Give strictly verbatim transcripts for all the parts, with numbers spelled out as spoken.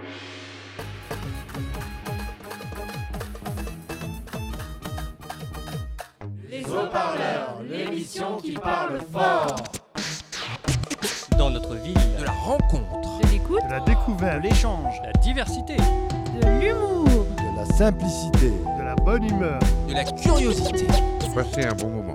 Les haut-parleurs, l'émission qui parle fort. Dans notre ville, de la rencontre, de l'écoute, de la découverte, de l'échange, de la diversité, de l'humour, de la simplicité, de la bonne humeur, de la curiosité. Passez un bon moment.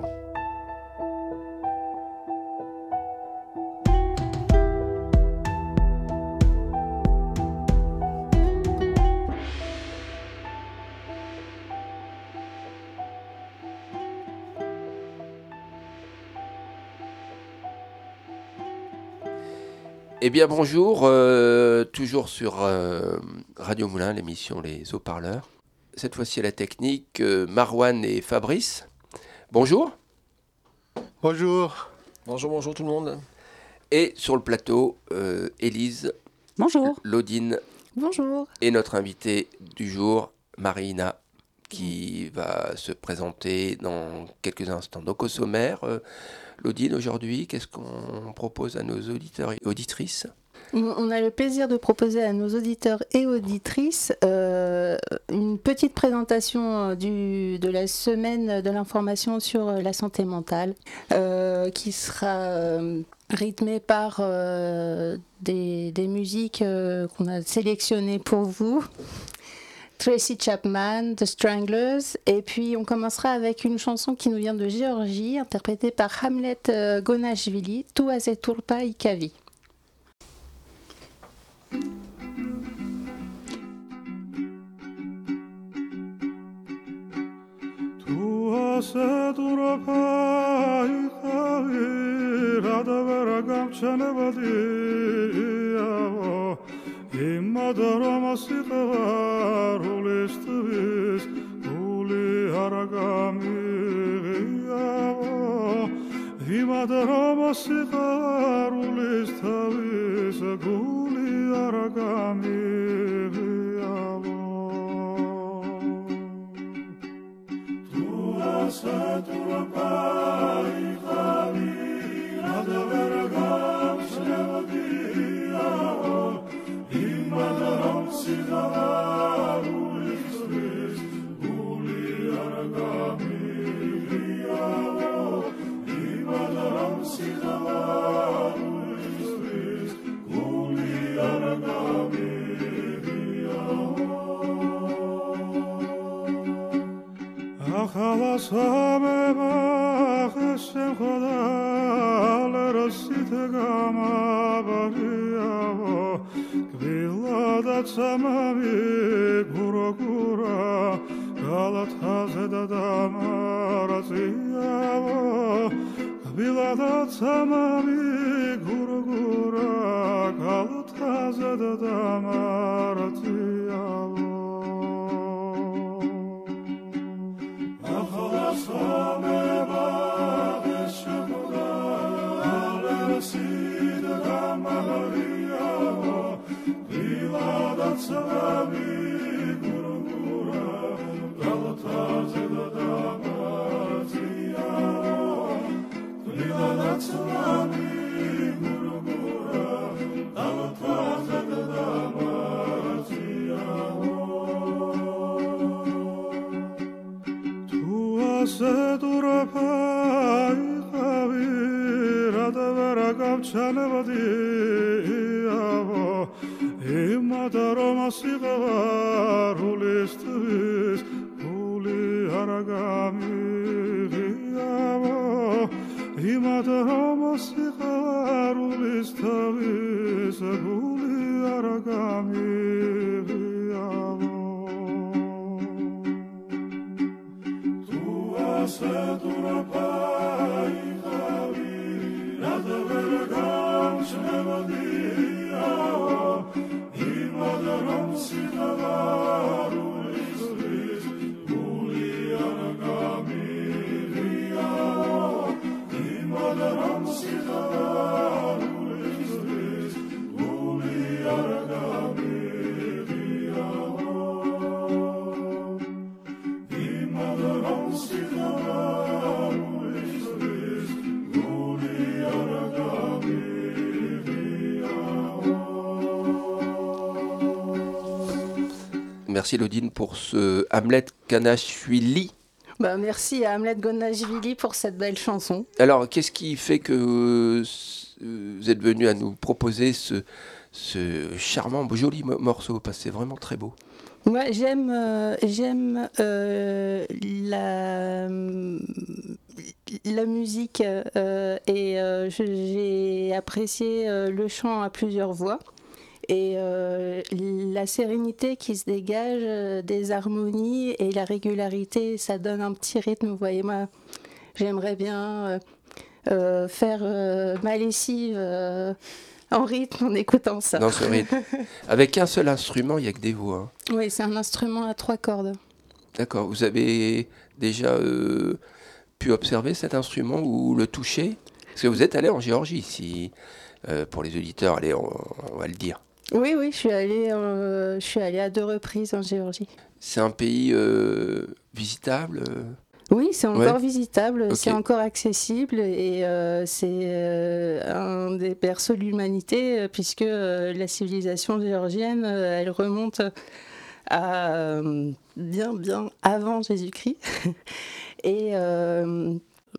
Eh bien bonjour, euh, toujours sur euh, Radio Moulin, l'émission Les Haut-Parleurs. Cette fois-ci à la technique, euh, Marwan et Fabrice. Bonjour. Bonjour. Bonjour, bonjour tout le monde. Et sur le plateau, euh, Élise. Bonjour. Laudine. Bonjour. Et notre invitée du jour, Marina, qui va se présenter dans quelques instants. Donc au sommaire, euh, Laudine, aujourd'hui, qu'est-ce qu'on propose à nos auditeurs et auditrices ? On a le plaisir de proposer à nos auditeurs et auditrices euh, une petite présentation du, de la semaine de l'information sur la santé mentale euh, qui sera euh, rythmée par euh, des, des musiques euh, qu'on a sélectionnées pour vous. Tracy Chapman, The Stranglers, et puis on commencera avec une chanson qui nous vient de Géorgie, interprétée par Hamlet euh, Gonashvili, Tuase Turpa Ikavi. Tuase Turpa Ikavi, Radavera Gamchanavadi, Imadaramasikavar ulistvis uli aragamiyavo Imadaramasikavar ulistvis uli aragamiyavo Tuase turpa ikavi Radaveragam shnevadiyavo Imadaram sidavaru isris uli aragami riyavo Imadaram sidavaru isris uli aragami riyavo Akhalas hameba kheshem khoda lerasit gama bariyavo Kvilada tsamavi gura-gura Galathaze da damaraziyavo Kvilada tsamavi gura-gura Galathaze da damaraziyavo Akhalas hameba veshemura Alerasid gama-bariyavo Vilada tsamavi gura-gura Galataze da damaraziyavo Vilada tsamavi gura-gura Galataze da damaraziyavo Tuase turpa ikavi Radavera gamchanavadi Imadaramasikavar ulistvis uli aragamiyavo Imadaramasikavar ulistvis uli aragamiyavo Tuase turpa ikavi Radaveragam shnevadiyavo Imadaram sidavaru isris uli aragami riyavo Imadaram sidavaru isris uli aragami remercie Lodine pour ce Hamlet Kanashvili. Bah, merci à Hamlet Gonashvili pour cette belle chanson. Alors, qu'est-ce qui fait que euh, vous êtes venu à nous proposer ce, ce charmant, joli mo- morceau? Parce que c'est vraiment très beau. Moi, j'aime, euh, j'aime euh, la, la musique euh, et euh, je- j'ai apprécié euh, le chant à plusieurs voix. Et euh, la sérénité qui se dégage euh, des harmonies et la régularité, ça donne un petit rythme. Vous voyez, moi, j'aimerais bien euh, euh, faire euh, ma lessive euh, en rythme en écoutant ça. Dans ce rythme. Avec un seul instrument, il n'y a que des voix. Hein. Oui, c'est un instrument à trois cordes. D'accord. Vous avez déjà euh, pu observer cet instrument ou le toucher? Parce que vous êtes allé en Géorgie, si, euh, pour les auditeurs, allez, on, on va le dire. Oui, oui, je suis allée, euh, je suis allée à deux reprises en Géorgie. C'est un pays euh, visitable euh, Oui, c'est encore Ouais. visitable, Ok. c'est encore accessible et euh, c'est euh, un des berceaux de l'humanité euh, puisque euh, la civilisation géorgienne, euh, elle remonte à euh, bien, bien avant Jésus-Christ. Et euh,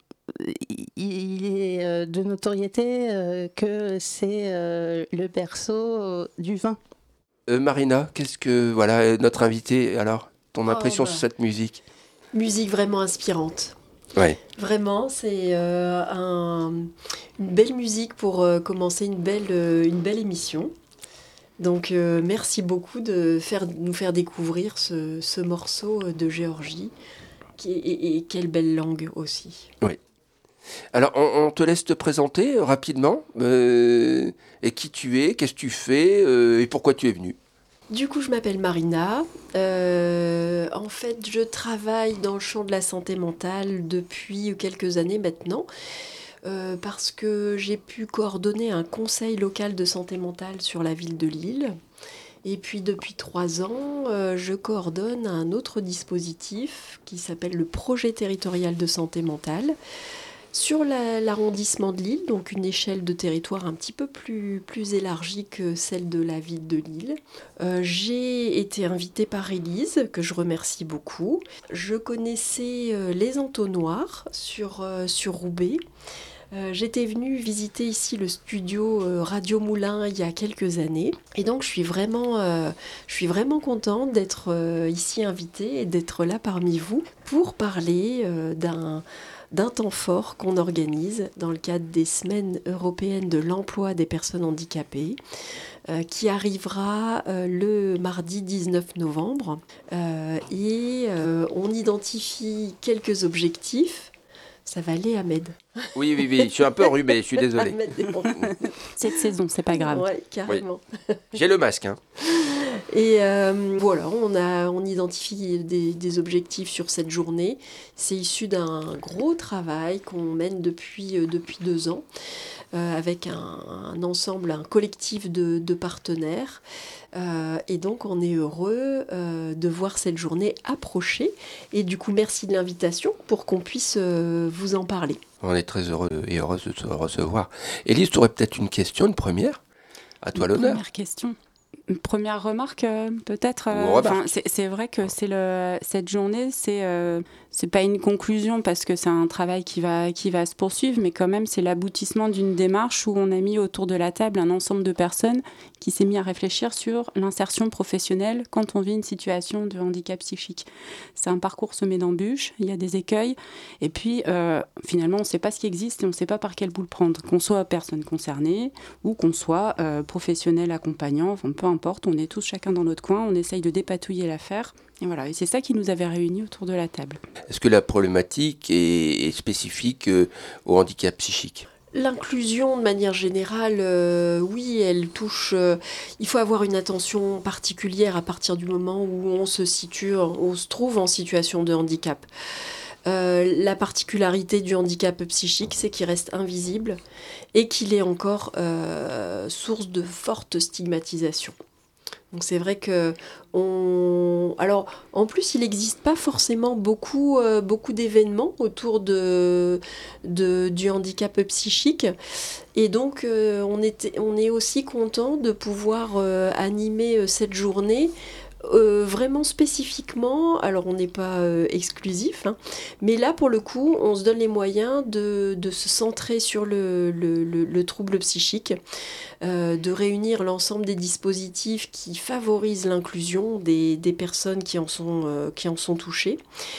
il est euh, de notoriété euh, que c'est euh, le berceau du vin. Euh, Marina, qu'est-ce que, voilà, euh, notre invité, alors, ton Oh, impression bah. sur cette musique? Musique vraiment inspirante. Ouais. Vraiment, c'est euh, un- une belle musique pour euh, commencer une belle, euh, une belle émission. Donc euh, merci beaucoup de faire, nous faire découvrir ce, ce morceau de Géorgie. Qui, et, et quelle belle langue aussi. Alors, on, on te laisse te présenter euh, rapidement, euh, et qui tu es, qu'est-ce que tu fais, euh, et pourquoi tu es venu. Du coup, je m'appelle Marina. Euh, en fait, je travaille dans le champ de la santé mentale depuis quelques années maintenant, euh, parce que j'ai pu coordonner un conseil local de santé mentale sur la ville de Lille. Et puis depuis trois ans, euh, je coordonne un autre dispositif qui s'appelle le projet territorial de santé mentale sur la- l'arrondissement de Lille, donc une échelle de territoire un petit peu plus, plus élargie que celle de la ville de Lille. Euh, j'ai été invitée par Élise, que je remercie beaucoup. Je connaissais euh, les entonnoirs sur, euh, sur Roubaix. Euh, j'étais venue visiter ici le studio euh, Radio Moulin il y a quelques années et donc je suis vraiment, euh, je suis vraiment contente d'être euh, ici invitée et d'être là parmi vous pour parler euh, d'un, d'un temps fort qu'on organise dans le cadre des Semaines européennes de l'emploi des personnes handicapées euh, qui arrivera euh, le mardi dix-neuf novembre Euh, et euh, on identifie quelques objectifs. Ça va aller, Ahmed. Oui, oui, oui, je suis un peu enrhumé, je suis désolé. Ahmed est bon. Cette saison, c'est pas grave. Ouais, carrément. J'ai le masque, hein. Et euh, voilà, on, a, on identifie des, des objectifs sur cette journée. C'est issu d'un gros travail qu'on mène depuis, euh, depuis deux ans euh, avec un, un ensemble, un collectif de, de partenaires. Euh, et donc, on est heureux euh, de voir cette journée approcher. Et du coup, merci de l'invitation pour qu'on puisse euh, vous en parler. On est très heureux et heureuse de te recevoir. Élise, tu aurais peut-être une question, une première? À toi l'honneur. Première question. Une première remarque, euh, peut-être. euh, Ou remarque. enfin, c'est, c'est vrai que c'est le, cette journée, c'est, euh, c'est pas une conclusion parce que c'est un travail qui va, qui va se poursuivre, mais quand même, c'est l'aboutissement d'une démarche où on a mis autour de la table un ensemble de personnes qui s'est mis à réfléchir sur l'insertion professionnelle quand on vit une situation de handicap psychique. C'est un parcours semé d'embûches, il y a des écueils, et puis euh, finalement, on ne sait pas ce qui existe et on ne sait pas par quel bout le prendre. Qu'on soit personne concernée ou qu'on soit euh, professionnel accompagnant, enfin, peu importe, on est tous chacun dans notre coin, on essaye de dépatouiller l'affaire. Et voilà, et c'est ça qui nous avait réunis autour de la table. Est-ce que la problématique est, est spécifique euh, au handicap psychique? L'inclusion, de manière générale, euh, oui, elle touche... euh, il faut avoir une attention particulière à partir du moment où on se situe, on se trouve en situation de handicap. Euh, la particularité du handicap psychique, c'est qu'il reste invisible et qu'il est encore euh, source de forte stigmatisation. Donc c'est vrai que on... alors en plus il n'existe pas forcément beaucoup euh, beaucoup d'événements autour de, de du handicap psychique et donc euh, on était on est aussi content de pouvoir euh, animer euh, cette journée Euh, vraiment spécifiquement, alors on n'est pas euh, exclusif, hein, mais là pour le coup on se donne les moyens de, de se centrer sur le, le, le, le trouble psychique, euh, de réunir l'ensemble des dispositifs qui favorisent l'inclusion des, des personnes qui en sont, euh, qui en sont touchées.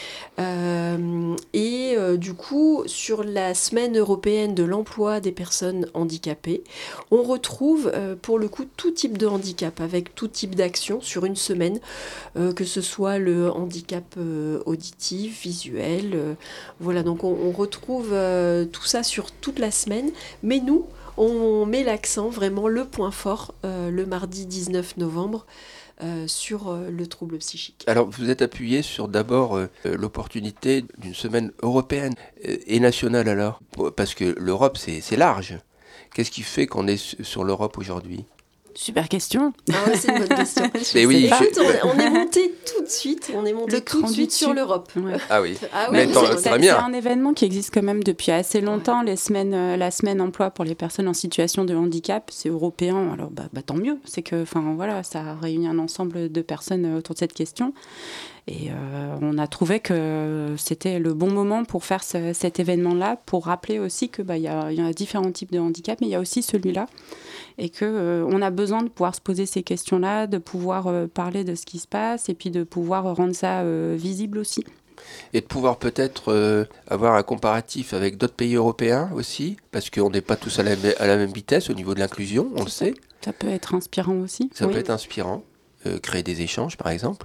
Euh, et euh, du coup, sur la semaine européenne de l'emploi des personnes handicapées, on retrouve euh, pour le coup tout type de handicap avec tout type d'action sur une semaine, euh, que ce soit le handicap euh, auditif, visuel. Euh, voilà, donc on, on retrouve euh, tout ça sur toute la semaine. Mais nous, on met l'accent, vraiment le point fort, euh, le mardi dix-neuf novembre. Euh, sur euh, le trouble psychique. Alors, vous êtes appuyé sur d'abord euh, l'opportunité d'une semaine européenne euh, et nationale alors, parce que l'Europe, c'est, c'est large. Qu'est-ce qui fait qu'on est sur l'Europe aujourd'hui ? Super question. Ah ouais, c'est une bonne question. Mais oui, Écoute, je... on, on est monté tout de suite, on est monté Le tout de suite sur l'Europe. Ouais. Ah oui. Ah oui, mais oui, tant, c'est, très c'est, bien. c'est un événement qui existe quand même depuis assez longtemps. Les semaines, euh, la semaine emploi pour les personnes en situation de handicap, c'est européen. Alors bah, bah, tant mieux. C'est que, enfin voilà, ça réunit un ensemble de personnes autour de cette question. Et euh, on a trouvé que c'était le bon moment pour faire ce, cet événement-là, pour rappeler aussi que bah, y a, y a différents types de handicap, mais il y a aussi celui-là. Et qu'on euh, a besoin de pouvoir se poser ces questions-là, de pouvoir euh, parler de ce qui se passe et puis de pouvoir rendre ça euh, visible aussi. Et de pouvoir peut-être euh, avoir un comparatif avec d'autres pays européens aussi, parce qu'on n'est pas tous à la, à la même vitesse au niveau de l'inclusion, on le sait. Ça peut être inspirant aussi. Ça oui. peut être inspirant, euh, créer des échanges par exemple.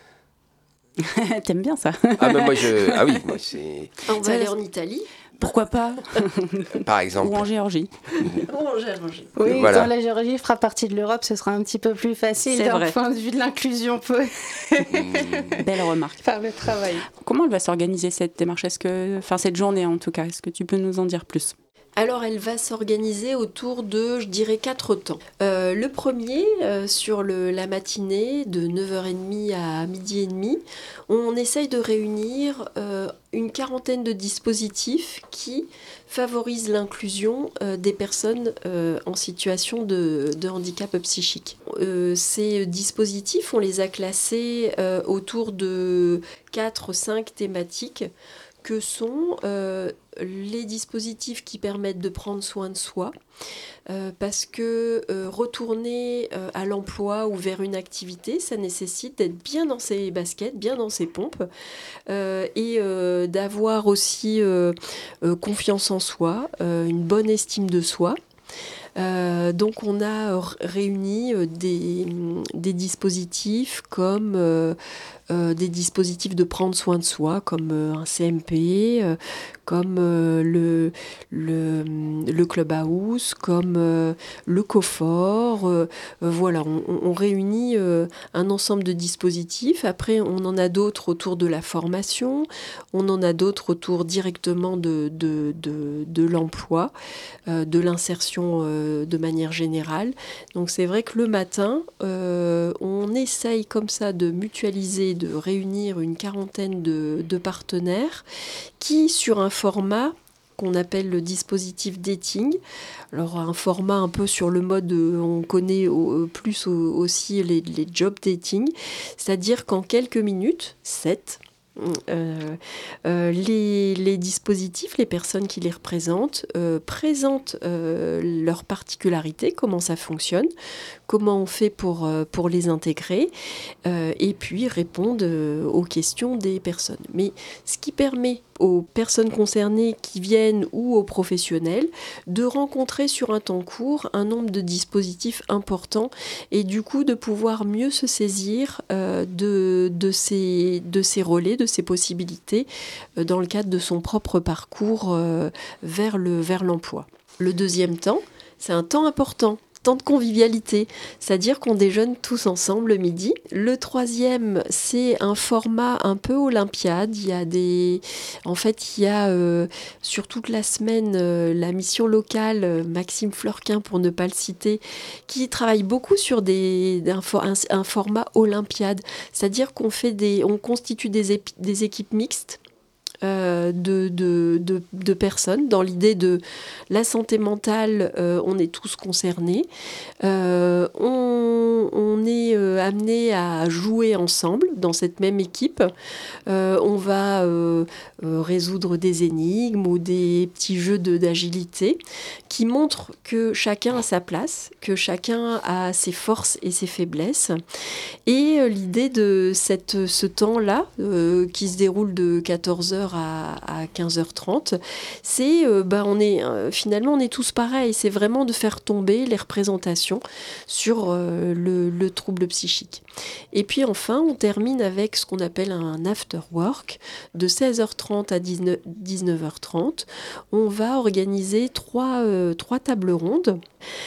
T'aimes bien ça? Ah, mais moi je. Ah oui, moi c'est. On va aller en Italie. Pourquoi pas? Par exemple. Ou en Géorgie. Ou en Géorgie. Oui, Voilà. quand la Géorgie fera partie de l'Europe, ce sera un petit peu plus facile C'est d'un vrai. point de vue de l'inclusion Belle remarque. par le travail. Comment elle va s'organiser cette démarche? Est-ce que, enfin cette journée en tout cas, est-ce que tu peux nous en dire plus? Alors, elle va s'organiser autour de, je dirais, quatre temps. Euh, le premier, euh, sur le, la matinée, de neuf heures trente à midi et demi, on essaye de réunir euh, une quarantaine de dispositifs qui favorisent l'inclusion euh, des personnes euh, en situation de, de handicap psychique. Euh, ces dispositifs, on les a classés euh, autour de quatre cinq thématiques que sont euh, les dispositifs qui permettent de prendre soin de soi, euh, parce que euh, retourner euh, à l'emploi ou vers une activité, ça nécessite d'être bien dans ses baskets, bien dans ses pompes, euh, et euh, d'avoir aussi euh, euh, confiance en soi, euh, une bonne estime de soi. Euh, donc on a réuni euh, des, des dispositifs comme euh, euh, des dispositifs de prendre soin de soi, comme euh, un C M P, euh, comme euh, le, le, le Clubhouse, comme euh, le Cofor. Euh, euh, voilà, on, on réunit euh, un ensemble de dispositifs. Après, on en a d'autres autour de la formation, on en a d'autres autour directement de, de, de, de l'emploi, euh, de l'insertion euh, de manière générale. Donc c'est vrai que le matin, euh, on essaye comme ça de mutualiser, de réunir une quarantaine de, de partenaires qui, sur un format qu'on appelle le dispositif dating, alors un format un peu sur le mode, euh, on connaît au, plus au, aussi les, les job dating, c'est-à-dire qu'en quelques minutes, sept, Euh, euh, les, les dispositifs, les personnes qui les représentent, euh, présentent euh, leurs particularités, comment ça fonctionne, comment on fait pour, euh, pour les intégrer, euh, et puis répondent euh, aux questions des personnes. Mais ce qui permet aux personnes concernées qui viennent ou aux professionnels de rencontrer sur un temps court un nombre de dispositifs importants et du coup de pouvoir mieux se saisir euh, de, de, ces, de ces relais, de ces possibilités euh, dans le cadre de son propre parcours euh, vers, le, vers l'emploi. Le deuxième temps, c'est un temps important. Temps de convivialité, c'est-à-dire qu'on déjeune tous ensemble le midi. Le troisième, c'est un format un peu olympiade. Il y a des, en fait, il y a euh, sur toute la semaine euh, la mission locale euh, Maxime Fleurquin, pour ne pas le citer, qui travaille beaucoup sur des, un, un, un format olympiade, c'est-à-dire qu'on fait des, on constitue des, épi, des équipes mixtes. euh, de, de, de, de personnes, dans l'idée de la santé mentale, euh, on est tous concernés. Euh, on, on est euh, amené à jouer ensemble dans cette même équipe. Euh, on va euh, euh, résoudre des énigmes ou des petits jeux de, d'agilité qui montrent que chacun a sa place, que chacun a ses forces et ses faiblesses. Et euh, l'idée de cette, ce temps-là, euh, qui se déroule de quatorze heures à, à quinze heures trente, c'est, euh, bah, on est, euh, finalement, on est tous pareils. C'est vraiment de faire tomber les représentations sur euh, le, le trouble psychique. Et puis enfin, on termine avec ce qu'on appelle un after work de seize heures trente à dix-neuf heures trente. On va organiser trois, euh, trois tables rondes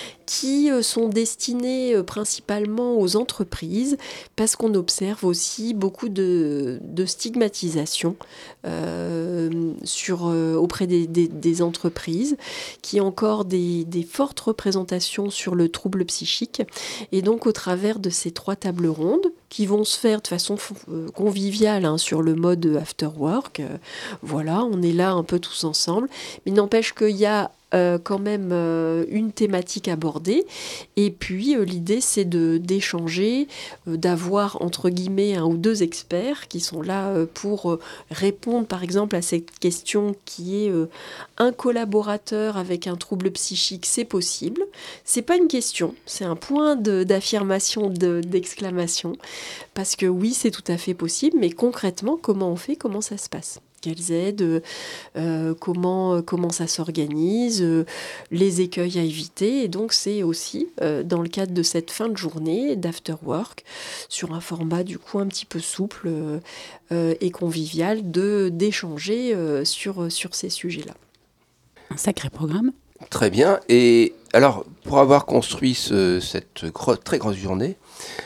qui sont destinées principalement aux entreprises parce qu'on observe aussi beaucoup de, de stigmatisation euh, sur, euh, auprès des, des, des entreprises, qui ont encore des, des fortes représentations sur le trouble psychique. Et donc au travers de ces trois tables rondes, qui vont se faire de façon euh, conviviale hein, sur le mode after work, euh, voilà, on est là un peu tous ensemble, mais n'empêche qu'il y a Euh, quand même euh, une thématique abordée et puis euh, l'idée c'est de, d'échanger, euh, d'avoir entre guillemets un ou deux experts qui sont là euh, pour euh, répondre par exemple à cette question qui est euh, un collaborateur avec un trouble psychique, c'est possible. C'est pas une question, c'est un point de, d'affirmation, de, d'exclamation, parce que oui c'est tout à fait possible, mais concrètement comment on fait, comment ça se passe? Quelles aides, euh, comment, comment ça s'organise, euh, les écueils à éviter. Et donc, c'est aussi, euh, dans le cadre de cette fin de journée, d'after work, sur un format du coup un petit peu souple euh, euh, et convivial, de, d'échanger euh, sur, sur ces sujets-là. Un sacré programme. Très bien. Et alors, pour avoir construit ce, cette gro- très grosse journée,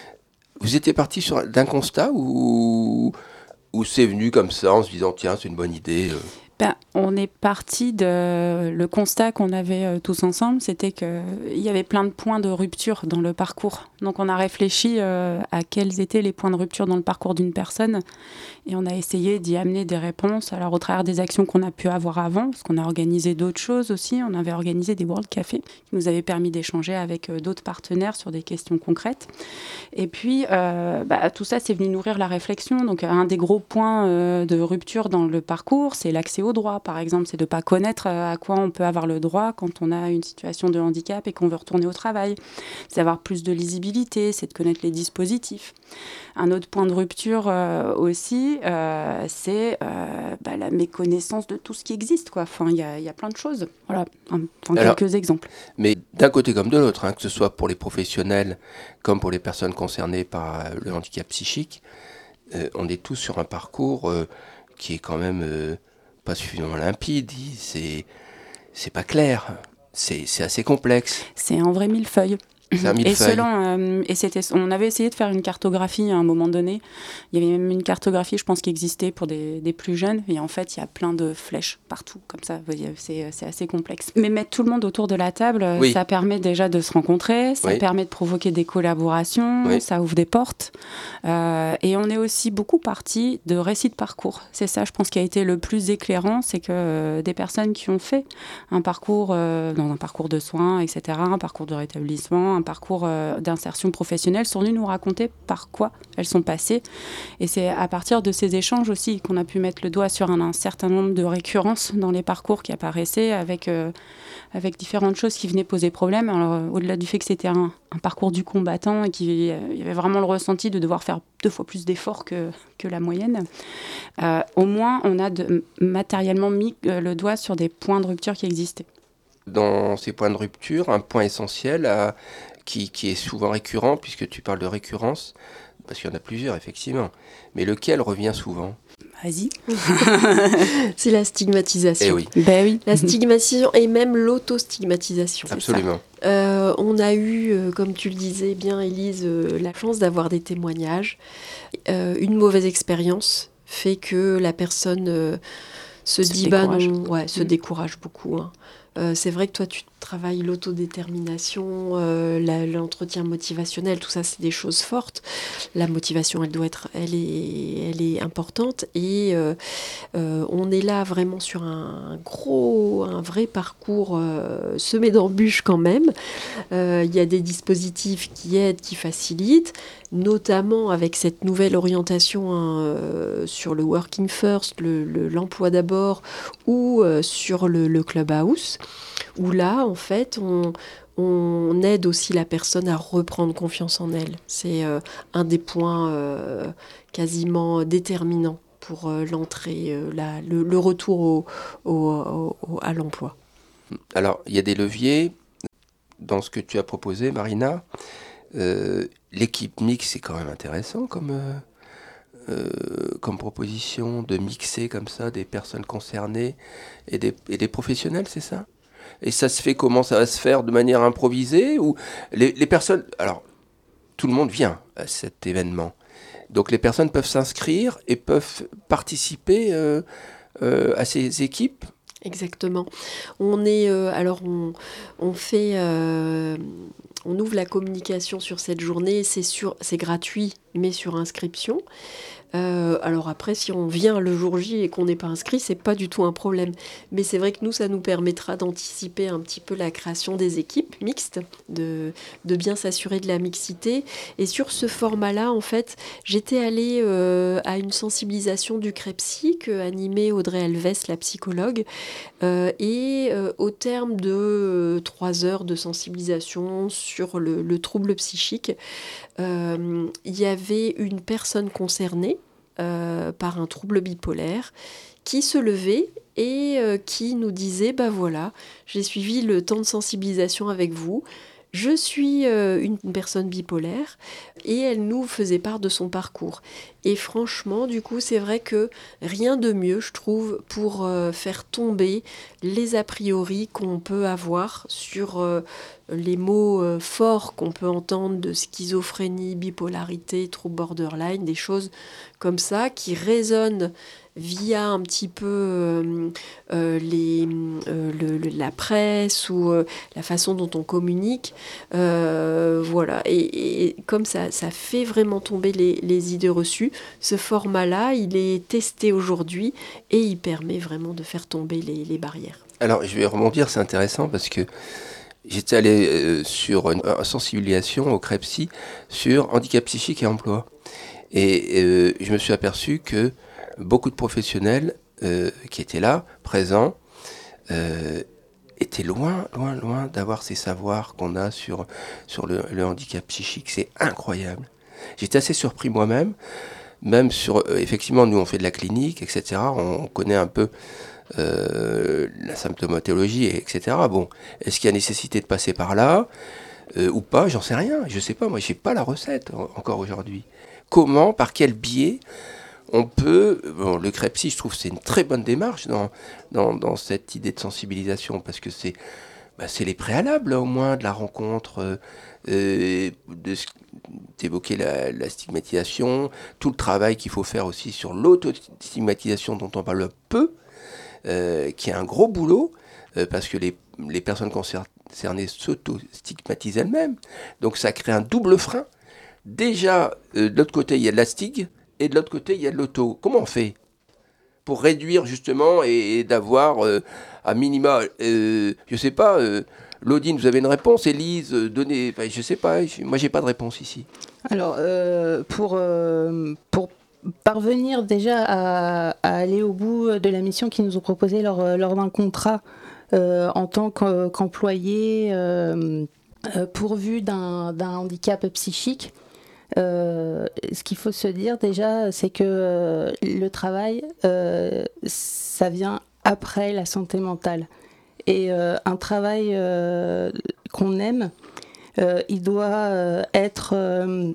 vous étiez parti sur, d'un constat ou... Ou c'est venu comme ça en se disant tiens c'est une bonne idée euh. Ben, on est parti de le constat qu'on avait euh, tous ensemble, c'était qu'il y avait plein de points de rupture dans le parcours. Donc on a réfléchi euh, à quels étaient les points de rupture dans le parcours d'une personne et on a essayé d'y amener des réponses alors au travers des actions qu'on a pu avoir avant, parce qu'on a organisé d'autres choses aussi. On avait organisé des World Café qui nous avaient permis d'échanger avec euh, d'autres partenaires sur des questions concrètes. Et puis euh, bah, tout ça c'est venu nourrir la réflexion. Donc un des gros points euh, de rupture dans le parcours, c'est l'accès au droit, par exemple, c'est de ne pas connaître à quoi on peut avoir le droit quand on a une situation de handicap et qu'on veut retourner au travail. C'est d'avoir plus de lisibilité, c'est de connaître les dispositifs. Un autre point de rupture euh, aussi, euh, c'est euh, bah, la méconnaissance de tout ce qui existe, quoi. Enfin, il y a, y a plein de choses. Voilà, enfin, Alors, quelques exemples. Mais d'un côté comme de l'autre, hein, que ce soit pour les professionnels comme pour les personnes concernées par le handicap psychique, euh, on est tous sur un parcours euh, qui est quand même... Euh, pas suffisamment limpide, c'est, c'est pas clair, c'est, c'est assez complexe. C'est un vrai millefeuille. C'est un millefeuille. Et selon, euh, et c'était, on avait essayé de faire une cartographie à un moment donné. Il y avait même une cartographie, je pense, qui existait pour des, des plus jeunes. Et en fait, il y a plein de flèches partout, comme ça. C'est, c'est assez complexe. Mais mettre tout le monde autour de la table, oui. Ça permet déjà de se rencontrer, ça oui. permet de provoquer des collaborations, oui. ça ouvre des portes. Euh, et on est aussi beaucoup parti de récits de parcours. C'est ça, je pense, qui a été le plus éclairant, c'est que euh, des personnes qui ont fait un parcours, euh, dans un parcours de soins, et cetera, un parcours de rétablissement, un parcours euh, d'insertion professionnelle, sont venues nous raconter par quoi elles sont passées. Et c'est à partir de ces échanges aussi qu'on a pu mettre le doigt sur un, un certain nombre de récurrences dans les parcours qui apparaissaient avec, euh, avec différentes choses qui venaient poser problème. Alors, euh, au-delà du fait que c'était un, un parcours du combattant et qu'il euh, y avait vraiment le ressenti de devoir faire deux fois plus d'efforts que, que la moyenne, euh, au moins on a de, matériellement mis euh, le doigt sur des points de rupture qui existaient. Dans ces points de rupture, un point essentiel à, qui, qui est souvent récurrent, puisque tu parles de récurrence, parce qu'il y en a plusieurs effectivement, mais lequel revient souvent ? Vas-y. C'est la stigmatisation. Eh oui. Ben oui. La stigmatisation et même l'autostigmatisation. Absolument. Euh, on a eu, euh, comme tu le disais bien, Élise, euh, la chance d'avoir des témoignages. Euh, une mauvaise expérience fait que la personne euh, se, se dit, bah non, ouais, se mmh. décourage beaucoup. Hein. Euh, c'est vrai que toi, tu te travaille l'autodétermination, euh, la, l'entretien motivationnel, tout ça, c'est des choses fortes. La motivation, elle doit être, elle est, elle est importante. Et euh, euh, on est là vraiment sur un gros, un vrai parcours euh, semé d'embûches quand même. Euh, il y a des dispositifs qui aident, qui facilitent, notamment avec cette nouvelle orientation hein, euh, sur le working first, le, le, l'emploi d'abord, ou euh, sur le, le clubhouse, où là, en fait, on, on aide aussi la personne à reprendre confiance en elle. C'est euh, un des points euh, quasiment déterminants pour euh, l'entrée, euh, la, le, le retour au, au, au, à l'emploi. Alors, il y a des leviers dans ce que tu as proposé, Marina. Euh, l'équipe mixte, c'est quand même intéressant comme, euh, euh, comme proposition de mixer comme ça des personnes concernées et des, et des professionnels, c'est ça ? Et ça se fait comment ? Ça va se faire de manière improvisée ou les, les personnes... Alors, tout le monde vient à cet événement. Donc les personnes peuvent s'inscrire et peuvent participer euh, euh, à ces équipes ? Exactement. On est euh, alors on, on fait euh, on ouvre la communication sur cette journée. C'est sur c'est gratuit mais sur inscription. Euh, alors après, si on vient le jour J et qu'on n'est pas inscrit, c'est pas du tout un problème. Mais c'est vrai que nous, ça nous permettra d'anticiper un petit peu la création des équipes mixtes, de, de bien s'assurer de la mixité. Et sur ce format-là, en fait, j'étais allée euh, à une sensibilisation du CREPSI que animait Audrey Alves, la psychologue. Euh, et euh, au terme de euh, trois heures de sensibilisation sur le, le trouble psychique, euh, il y avait une personne concernée euh, par un trouble bipolaire qui se levait et euh, qui nous disait bah voilà, j'ai suivi le temps de sensibilisation avec vous. Je suis euh, une personne bipolaire et elle nous faisait part de son parcours. Et franchement, du coup, c'est vrai que rien de mieux, je trouve, pour euh, faire tomber les a priori qu'on peut avoir sur euh, les mots euh, forts qu'on peut entendre de schizophrénie, bipolarité, trouble borderline, des choses comme ça qui résonnent via un petit peu euh, euh, les, euh, le, le, la presse ou euh, la façon dont on communique. Euh, voilà. Et, et comme ça, ça fait vraiment tomber les, les idées reçues, ce format-là, il est testé aujourd'hui et il permet vraiment de faire tomber les, les barrières. Alors, je vais rebondir, c'est intéressant parce que j'étais allé euh, sur une, une sensibilisation au CREPSI sur handicap psychique et emploi. Et euh, je me suis aperçu que beaucoup de professionnels euh, qui étaient là, présents, euh, étaient loin, loin, loin d'avoir ces savoirs qu'on a sur, sur le, le handicap psychique. C'est incroyable. J'étais assez surpris moi-même, même sur, euh, effectivement, nous on fait de la clinique, et cetera. On, on connaît un peu euh, la symptomatologie, et cetera. Bon, est-ce qu'il y a nécessité de passer par là euh, ou pas ? J'en sais rien. Je sais pas. Moi, j'ai pas la recette en, encore aujourd'hui. Comment, par quel biais on peut, bon, le CREPSI, je trouve que c'est une très bonne démarche dans, dans, dans cette idée de sensibilisation, parce que c'est, bah, c'est les préalables, au moins, de la rencontre, euh, de, d'évoquer la, la stigmatisation, tout le travail qu'il faut faire aussi sur l'auto-stigmatisation dont on parle peu, euh, qui est un gros boulot, euh, parce que les, les personnes concernées s'auto-stigmatisent elles-mêmes, donc ça crée un double frein. Déjà, euh, de l'autre côté, il y a de la stig, et de l'autre côté, il y a de l'auto. Comment on fait pour réduire justement et, et d'avoir euh, à minima, euh, je sais pas, euh, Laudine, vous avez une réponse, Élise, euh, donnez, enfin, je sais pas, je, moi j'ai pas de réponse ici. Alors, euh, pour, euh, pour parvenir déjà à, à aller au bout de la mission qu'ils nous ont proposée lors, lors d'un contrat euh, en tant qu'employé euh, euh, pourvu d'un, d'un handicap psychique, Euh, ce qu'il faut se dire déjà, c'est que euh, le travail, euh, ça vient après la santé mentale. Et euh, un travail euh, qu'on aime, euh, il doit euh, être euh,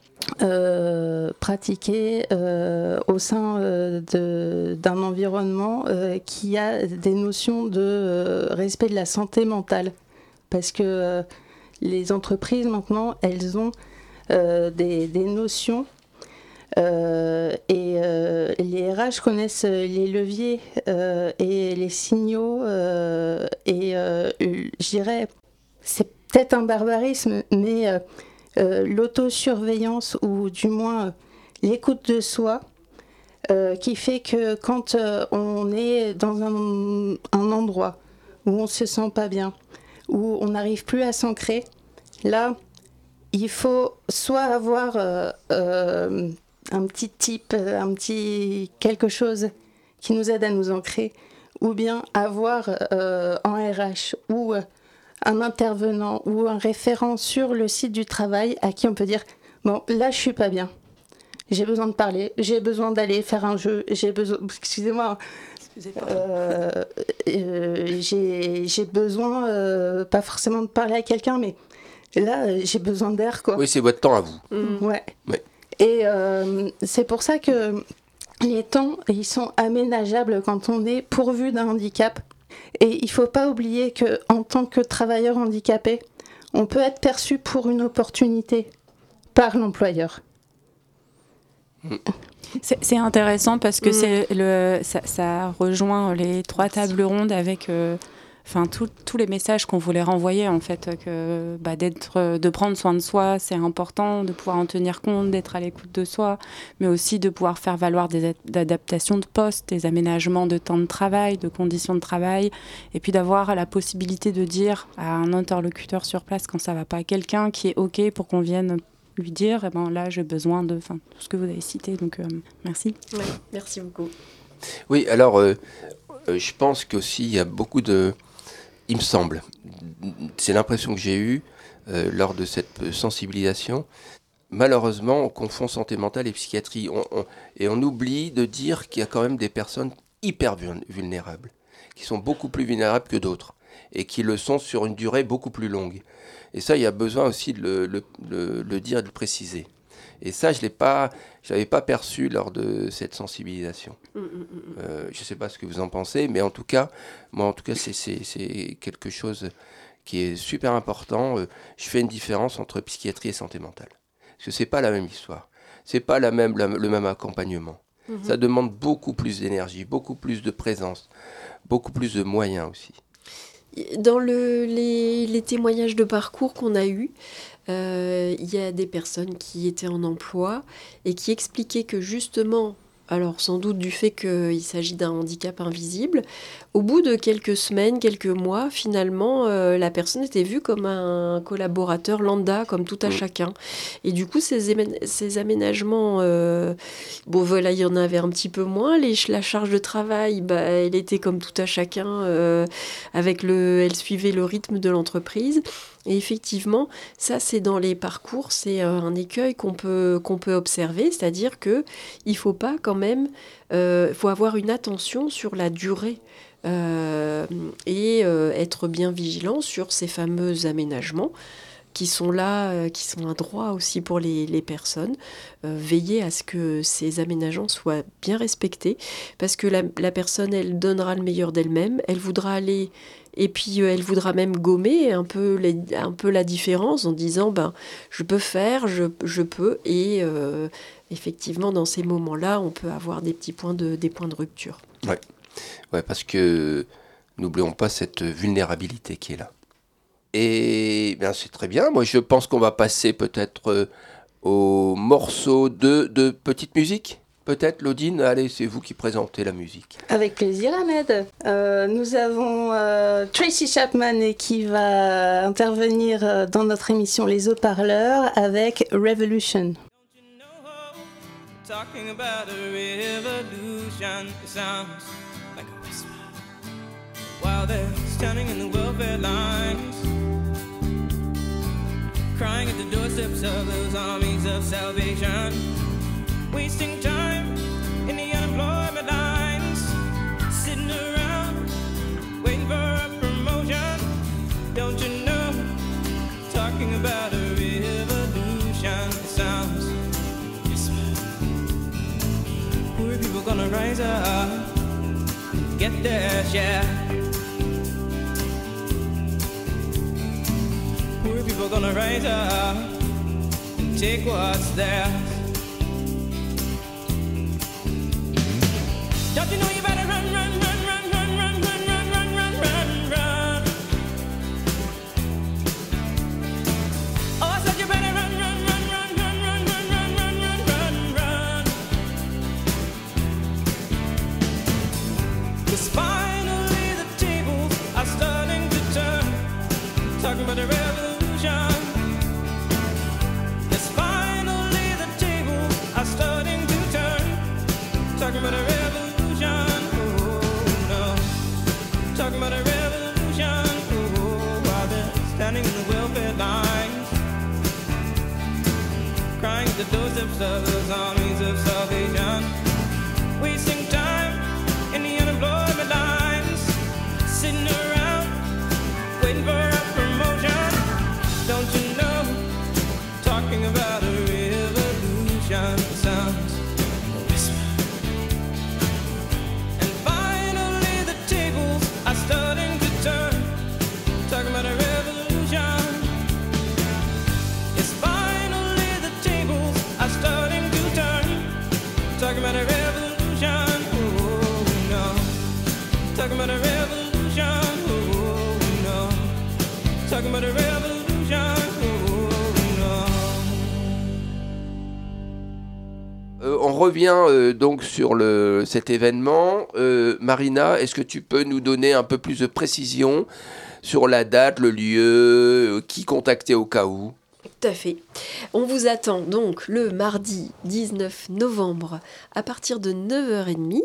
euh, pratiqué euh, au sein euh, de, d'un environnement euh, qui a des notions de euh, respect de la santé mentale. Parce que euh, les entreprises, maintenant, elles ont Euh, des, des notions Euh, et euh, les R H connaissent les leviers euh, et les signaux. Euh, et euh, je dirais, c'est peut-être un barbarisme, mais euh, euh, l'autosurveillance, ou du moins euh, l'écoute de soi, euh, qui fait que quand euh, on est dans un, un endroit où on ne se sent pas bien, où on n'arrive plus à s'ancrer, là, il faut soit avoir euh, euh, un petit tip, un petit quelque chose qui nous aide à nous ancrer, ou bien avoir euh, en R H ou euh, un intervenant ou un référent sur le site du travail à qui on peut dire « Bon, là, je suis pas bien. J'ai besoin de parler, j'ai besoin d'aller faire un jeu, j'ai besoin... » Excusez-moi. Euh, euh, j'ai, j'ai besoin, euh, pas forcément de parler à quelqu'un, mais là, j'ai besoin d'air, quoi. Oui, c'est votre temps à vous. Mmh. Ouais. Ouais. Et euh, c'est pour ça que les temps, ils sont aménageables quand on est pourvu d'un handicap. Et il ne faut pas oublier qu'en tant que travailleur handicapé, on peut être perçu pour une opportunité par l'employeur. Mmh. C'est, c'est intéressant parce que mmh. c'est le, ça, ça rejoint les trois tables rondes avec euh, enfin, tout, tous les messages qu'on voulait renvoyer, en fait, que, bah, d'être, de prendre soin de soi, c'est important, de pouvoir en tenir compte, d'être à l'écoute de soi, mais aussi de pouvoir faire valoir des adaptations de poste, des aménagements de temps de travail, de conditions de travail, et puis d'avoir la possibilité de dire à un interlocuteur sur place quand ça ne va pas, quelqu'un qui est OK pour qu'on vienne lui dire, eh ben là j'ai besoin de tout ce que vous avez cité, donc euh, merci. Ouais, merci beaucoup. Oui, alors euh, euh, je pense qu'aussi il y a beaucoup de, il me semble, c'est l'impression que j'ai eue euh, lors de cette sensibilisation, malheureusement on confond santé mentale et psychiatrie, on, on, et on oublie de dire qu'il y a quand même des personnes hyper vulnérables, qui sont beaucoup plus vulnérables que d'autres, et qui le sont sur une durée beaucoup plus longue. Et ça, il y a besoin aussi de le, le, le, le dire et de le préciser. Et ça, je ne l'avais pas perçu lors de cette sensibilisation. Mmh, mmh, mmh. Euh, je ne sais pas ce que vous en pensez, mais en tout cas, moi, en tout cas, c'est, c'est, c'est quelque chose qui est super important. Euh, je fais une différence entre psychiatrie et santé mentale. Parce que ce n'est pas la même histoire. Ce n'est pas la même, la, le même accompagnement. Mmh. Ça demande beaucoup plus d'énergie, beaucoup plus de présence, beaucoup plus de moyens aussi. Dans le, les, les témoignages de parcours qu'on a eus, euh, il y a des personnes qui étaient en emploi et qui expliquaient que justement, alors sans doute du fait qu'il s'agit d'un handicap invisible, au bout de quelques semaines, quelques mois, finalement, euh, la personne était vue comme un collaborateur lambda, comme tout à chacun. Et du coup, ces, émén- ces aménagements, euh, bon voilà, il y en avait un petit peu moins. Les, la charge de travail, bah, elle était comme tout à chacun, euh, avec le, elle suivait le rythme de l'entreprise. Et effectivement, ça, c'est dans les parcours, c'est un écueil qu'on peut, qu'on peut observer, c'est-à-dire qu'il ne faut pas quand même, il euh, faut avoir une attention sur la durée euh, et euh, être bien vigilant sur ces fameux aménagements qui sont là, euh, qui sont un droit aussi pour les, les personnes. Euh, veiller à ce que ces aménagements soient bien respectés, parce que la, la personne, elle donnera le meilleur d'elle-même, elle voudra aller... Et puis, euh, elle voudra même gommer un peu, les, un peu la différence en disant ben, « je peux faire, je, je peux ». Et euh, effectivement, dans ces moments-là, on peut avoir des petits points de, des points de rupture. Oui, ouais, parce que n'oublions pas cette vulnérabilité qui est là. Et bien, c'est très bien. Moi, je pense qu'on va passer peut-être euh, au morceau de, de petite musique. Peut-être, Laudine, allez, c'est vous qui présentez la musique. Avec plaisir, Ahmed. Euh, nous avons euh, Tracy Chapman qui va intervenir dans notre émission Les Haut-Parleurs avec Revolution. Talking about a revolution, it sounds like a whisper. While they're standing in the welfare lines, crying at the doorsteps of those armies of salvation, wasting time in the unemployment lines, sitting around waiting for a promotion. Don't you know? Talking about a revolution, it sounds whisper. Poor people gonna rise up, get their share. Poor people gonna rise up and take what's theirs. Don't you know you better run, run, run, run, run, run, run, run, run, run, run, run. Oh, I said you better run, run, run, run, run, run, run, run, run, run, run, run. 'Cause finally the tables are starting to turn. Talking about a revolution. Yes, finally the tables are starting to turn. Talking about a revolution. Oh no. Talking about a revolution. Oh, while they're standing in the welfare lines, crying at the doorsteps of those armies of salvation, wasting time in the unemployment lines, sitting around waiting for a promotion. Don't you know, talking about a revolution sounds a whisper. And finally the tables are starting to turn. Talking about a revolution. Yes, finally the tables are starting to turn. Talking about a revolution. Oh no. Talking about a revolution. Oh no. Talking about a revolution. Oh no. Euh, on revient euh, donc sur le, cet événement. Euh, Marina, est-ce que tu peux nous donner un peu plus de précision sur la date, le lieu, euh, qui contacter au cas où? Tout à fait. On vous attend donc le mardi dix-neuf novembre à partir de neuf heures trente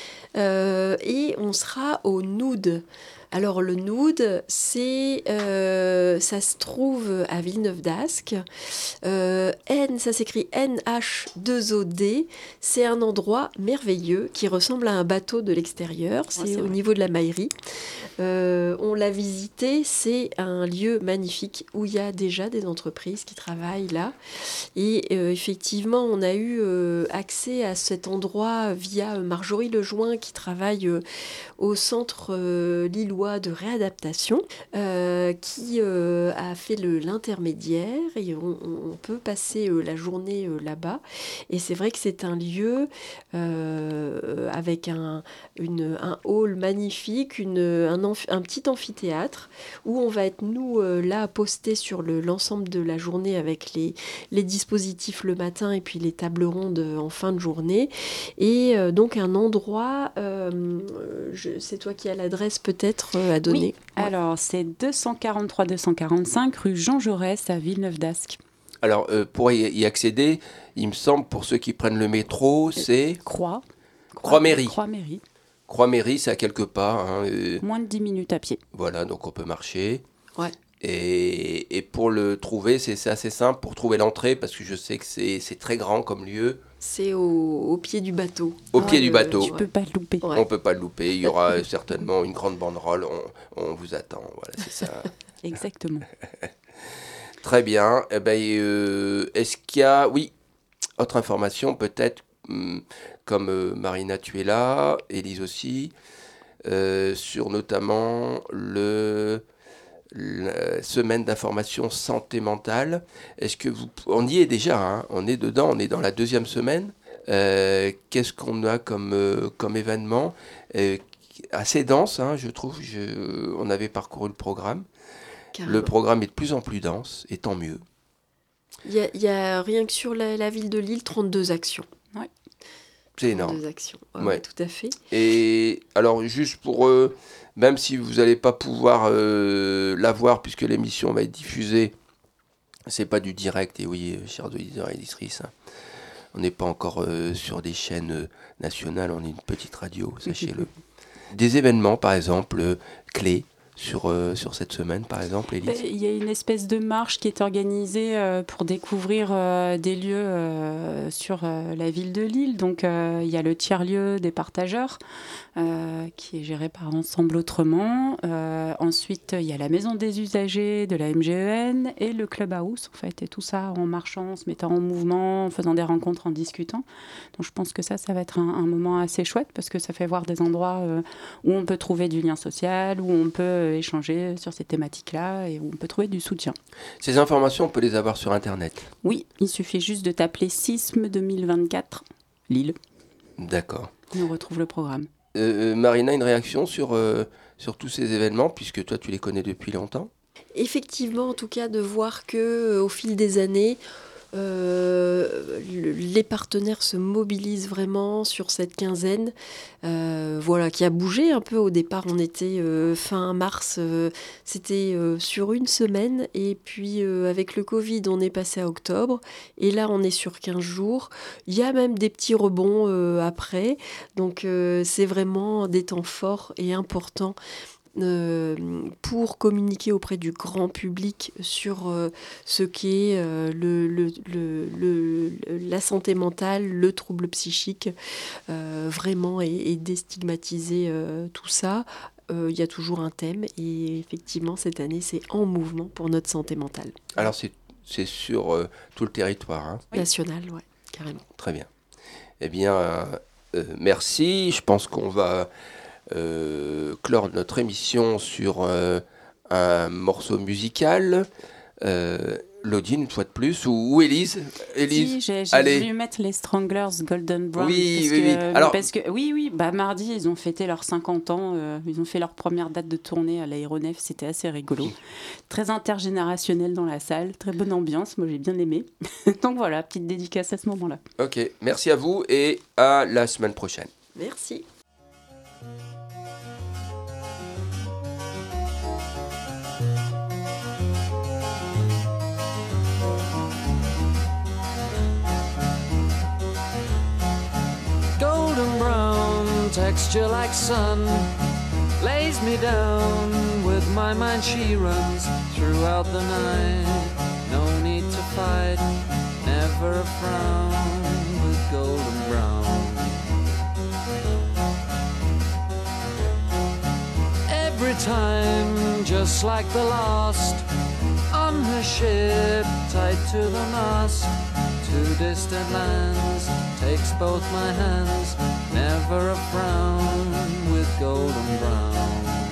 euh, et on sera au Noud. Alors le Noud, c'est, euh, ça se trouve à Villeneuve-d'Ascq. Euh, N, ça s'écrit N H deux O D. C'est un endroit merveilleux qui ressemble à un bateau de l'extérieur. C'est, Ouais, c'est au vrai. niveau de la Maillerie. Euh, on l'a visité, c'est un lieu magnifique où il y a déjà des entreprises qui travaillent là. Et euh, effectivement, on a eu euh, accès à cet endroit via Marjorie Lejoin qui travaille euh, au centre euh, lillois de réadaptation, euh, qui euh, a fait le, l'intermédiaire et on, on peut passer euh, la journée euh, là-bas. Et c'est vrai que c'est un lieu euh, avec un, une, un hall magnifique, une, un, amph- un petit amphithéâtre où on va être, nous, euh, là, postés sur le, l'ensemble de la journée avec les, les dispositifs le matin et puis les tables rondes en fin de journée. Et euh, donc un endroit, euh, je, c'est toi qui as l'adresse peut-être euh, à donner. Oui, alors c'est deux cent quarante-trois deux cent quarante-cinq rue Jean Jaurès à Villeneuve-d'Ascq. Alors, euh, pour y, y accéder, il me semble, pour ceux qui prennent le métro, c'est Croix. Croix-Mairie. Croix-Mairie. Croix-Mairie, c'est à quelques pas. Hein, euh, Moins de dix minutes à pied. voilà, donc on peut marcher. Ouais. Et, et pour le trouver, c'est, c'est assez simple pour trouver l'entrée, parce que je sais que c'est, c'est très grand comme lieu. C'est au, au pied du bateau. Au pied du le- bateau. Tu peux pas le louper. Ouais. On ne peut pas le louper. Il y aura certainement une grande banderole. On, on vous attend. Voilà, c'est ça. Exactement. Très bien. Eh ben, euh, est-ce qu'il y a... Oui, autre information peut-être, hum, comme euh, Marina, tu es là, Élise aussi, euh, sur notamment le... la semaine d'information santé mentale. Est-ce que vous... On y est déjà, hein, on est dedans, on est dans la deuxième semaine. Euh, qu'est-ce qu'on a comme, euh, comme événement euh, assez dense, hein, je trouve. Je... On avait parcouru le programme. Carrément. Le programme est de plus en plus dense, et tant mieux. Il y a, il y a rien que sur la, la ville de Lille, trente-deux actions. C'est énorme. trente-deux actions, ouais, Ouais. ouais, tout à fait. Et alors, juste pour eux, même si vous n'allez pas pouvoir euh, la voir, puisque l'émission va être diffusée, c'est pas du direct, et oui, euh, chers auditeurs et auditrices, hein, on n'est pas encore euh, sur des chaînes euh, nationales, on est une petite radio, sachez-le. Des événements, par exemple, euh, clés sur, euh, sur cette semaine, par exemple, Élise? Ben, il y a une espèce de marche qui est organisée euh, pour découvrir euh, des lieux euh, sur euh, la ville de Lille. Donc, euh, il y a le tiers-lieu des partageurs euh, qui est géré par Ensemble Autrement. Euh, ensuite, il y a la maison des usagers de la M G E N et le Clubhouse, en fait. Et tout ça en marchant, en se mettant en mouvement, en faisant des rencontres, en discutant. Donc, je pense que ça, ça va être un, un moment assez chouette parce que ça fait voir des endroits euh, où on peut trouver du lien social, où on peut échanger sur ces thématiques-là et où on peut trouver du soutien. Ces informations, on peut les avoir sur Internet. Oui, il suffit juste de t'appeler Sisme deux mille vingt-quatre Lille. D'accord. Et on retrouve le programme. Euh, Marina, une réaction sur, euh, sur tous ces événements, puisque toi tu les connais depuis longtemps? Effectivement, en tout cas, de voir que euh, au fil des années, euh, le- les partenaires se mobilisent vraiment sur cette quinzaine, euh, voilà, qui a bougé un peu. Au départ, on était euh, fin mars, euh, c'était euh, sur une semaine, et puis euh, avec le Covid, on est passé à octobre, et là, on est sur quinze jours. Il y a même des petits rebonds euh, après, donc euh, c'est vraiment des temps forts et importants. Euh, pour communiquer auprès du grand public sur euh, ce qu'est euh, le, le, le, le- la santé mentale, le trouble psychique, euh, vraiment, et, et déstigmatiser euh, tout ça. Euh, Il y a toujours un thème, et effectivement, cette année, c'est en mouvement pour notre santé mentale. Alors c'est, c'est sur euh, tout le territoire, hein? Nationale, ouais, carrément. Très bien. Eh bien, euh, euh, merci. Je pense qu'on va euh, clore notre émission sur euh, un morceau musical. Euh, Lodine, une fois de plus, ou, ou Élise. Élise, Si, j'ai, j'ai allez. voulu mettre les Stranglers Golden Brown. Oui, parce oui, que, oui. Alors- parce que, oui, oui, bah, mardi, ils ont fêté leurs cinquante ans. euh, ils ont fait leur première date de tournée à l'Aéronef. C'était assez rigolo. Très intergénérationnel dans la salle. Très bonne ambiance. Moi, j'ai bien aimé. Donc voilà, petite dédicace à ce moment-là. Ok, merci à vous et à la semaine prochaine. Merci. Golden brown texture like sun lays me down. With my mind she runs throughout the night. No need to fight, never a frown with golden brown. Every time, just like the last, on her ship tied to the mast. To distant lands, takes both my hands, never a frown with golden brown.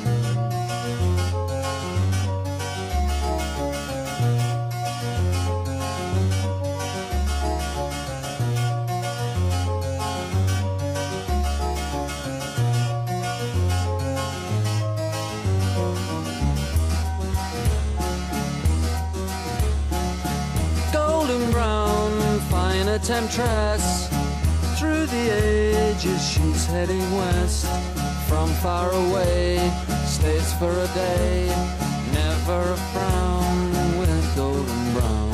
Golden brown, fine a temptress. Through the ages she's heading west. From far away, stays for a day. Never a frown with golden brown.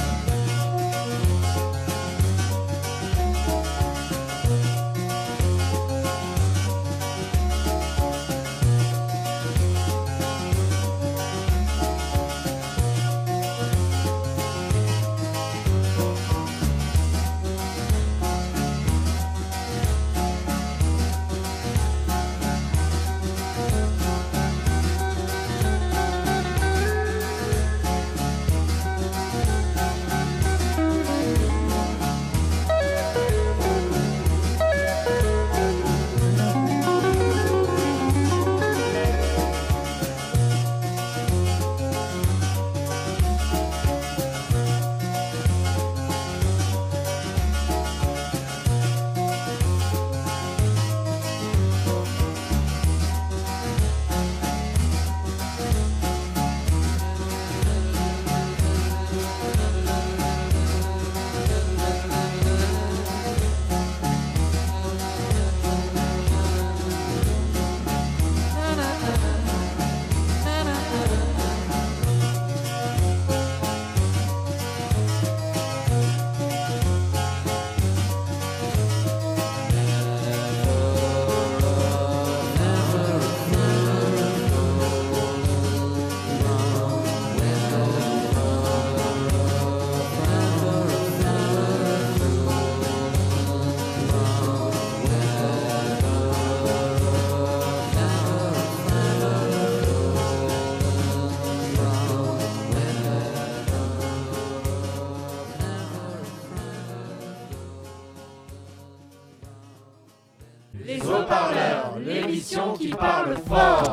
Les haut-parleurs, l'émission qui parle fort.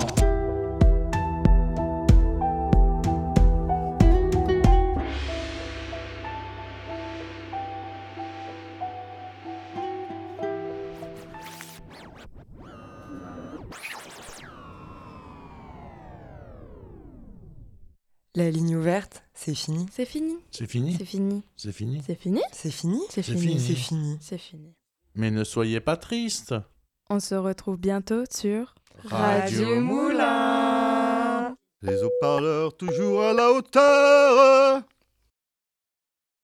La ligne ouverte, c'est fini. C'est fini. C'est fini. C'est fini. C'est fini. C'est fini. C'est fini. C'est C'est fini. fini. C'est fini. C'est fini. Mais ne soyez pas triste. On se retrouve bientôt sur Radio Moulin. Les haut-parleurs toujours à la hauteur.